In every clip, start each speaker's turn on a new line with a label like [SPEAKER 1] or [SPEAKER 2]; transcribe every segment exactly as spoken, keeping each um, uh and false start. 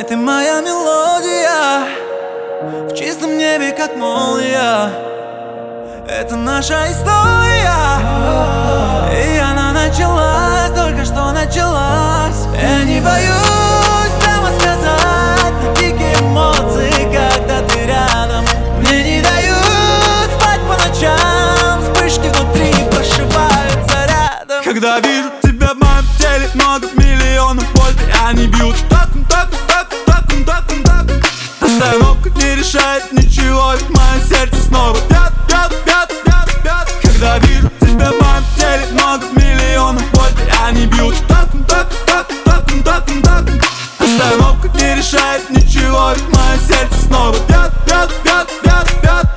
[SPEAKER 1] ты моя мелодия, в чистом небе как молния. Это наша история, и она началась, только что началась. Я не боюсь прямо сказать, дикие эмоции, когда ты рядом. Мне не дают спать по ночам, вспышки внутри прошивают зарядом. Когда вижу тебя в моем теле, много миллионов вольт, и они бьют так-м, так-м, так-м, так-м, так-м, так-м. Остановка не решает ничего, ведь мое сердце снова бьет, бьет, бьет, бьет, бьет. Когда вижу тебя в моем теле, много миллионов вольт, и они бьют так-м, так-м, так-м, так-м, так-м, так-м. Остановка не решает ничего, ведь мое сердце снова бьет, бьет, бьет, бьет, бьет.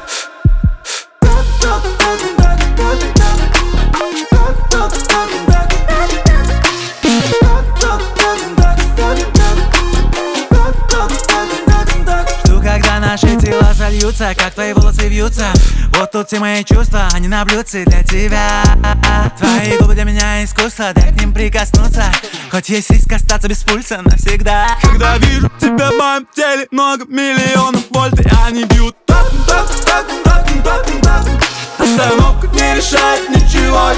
[SPEAKER 1] Жду, когда наши тела сольются, как твои волосы вьются. Вот тут все мои чувства, они на блюдце для тебя. Твои губы для меня искусство, дай к ним прикоснуться. Хоть есть риск остаться без пульса навсегда. Когда вижу тебя в моем теле, много миллионов вольт, и они бьют так, так, так, так, так, так. Остановка не решает ничего,